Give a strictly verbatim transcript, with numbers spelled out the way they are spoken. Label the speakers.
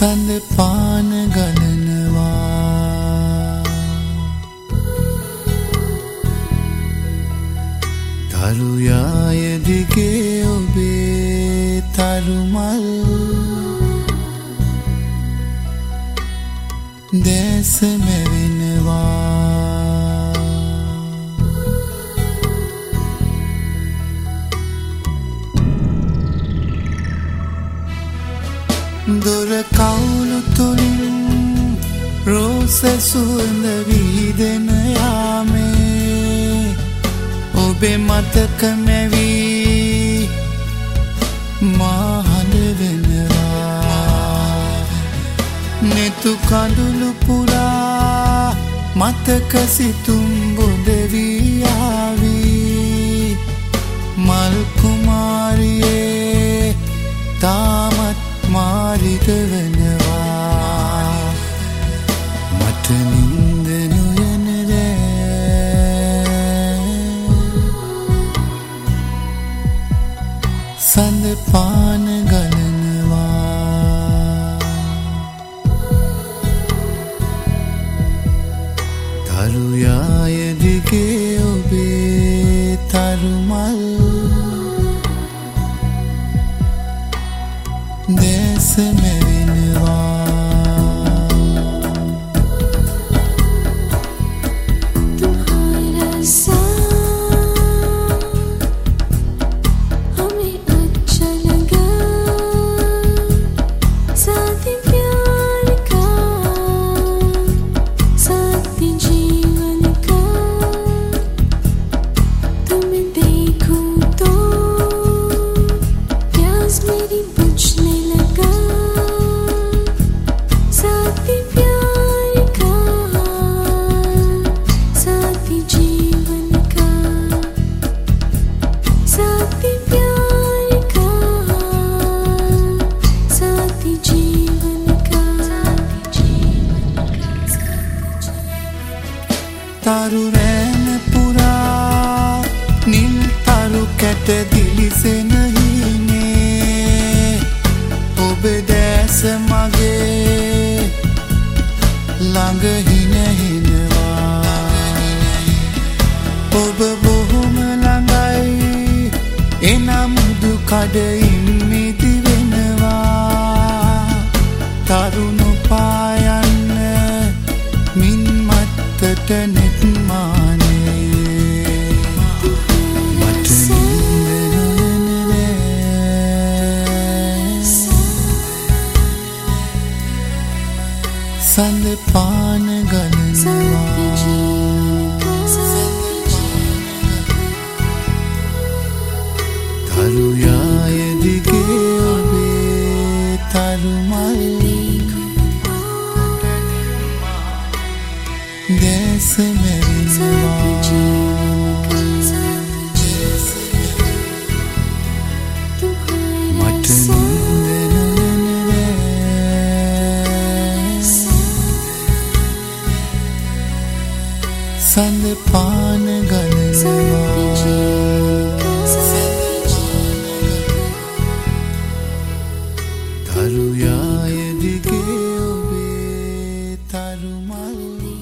Speaker 1: සඳ පාන ගලනවා තරු යාය දිගේ ඔබේ තරුමල් දැස මැවෙනවා දොර කවුළු තුලින් රෝස සුවඳ විහිදෙන යාමේ ඔබේ මතක මැවී මා හඬ වෙනවා නෙතු කඳුළු පුරා මතක සිතුම් බොඳ වී ආවී මල් කුමාරියේ තාමත් මාරිත වෙනවා මට නින්ද නොයන සඳ පාන ගලනවා තරු යාය දිගේ ඔබේ තරුමල් දැස මැවෙනවා තරු රැන පුරා නිල් තරු කැට දිලිසෙන හිනේ ඔබ දැස මගේ ළඟ හින හිනවා ඔබ බොහොම ළඟයි එනම් දුකඩින් මිදි වෙනවා තරුණ පායන්න මින් මත්තට නෙත් මානේ මට නින්ද නොයන සඳ පාන ගලනවා තරු යාය දිගේ ඔබේ තරුමල් දැස මැවෙනවා මට නින්ද නොයන සඳ පාන ගලනවා තරු යාය දිගේ ඔබේ තරුමල්